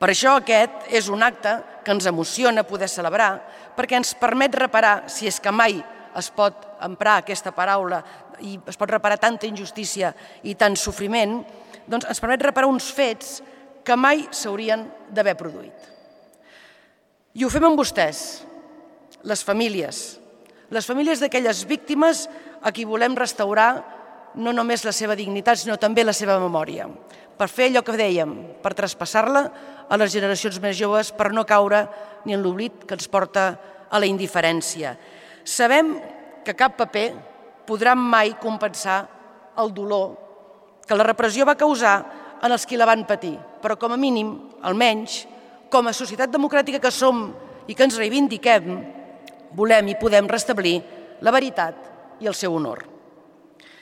Per això aquest és un acte que ens emociona poder celebrar, perquè ens permet reparar, si és que mai es pot emprar aquesta paraula i es pot reparar tanta injustícia i tant sofriment, doncs ens permet reparar uns fets que mai s'haurien d'haver produït. I ho fem amb vostès, les famílies d'aquelles víctimes a qui volem restaurar no només la seva dignitat, sinó també la seva memòria, per fer allò que dèiem, per traspassar-la a les generacions més joves, per no caure ni en l'oblit que ens porta a la indiferència. Sabem que cap paper podrà mai compensar el dolor que la repressió va causar en els qui la van patir, però com a mínim, almenys, com a societat democràtica que som i que ens reivindiquem, volem i podem restablir la veritat i el seu honor.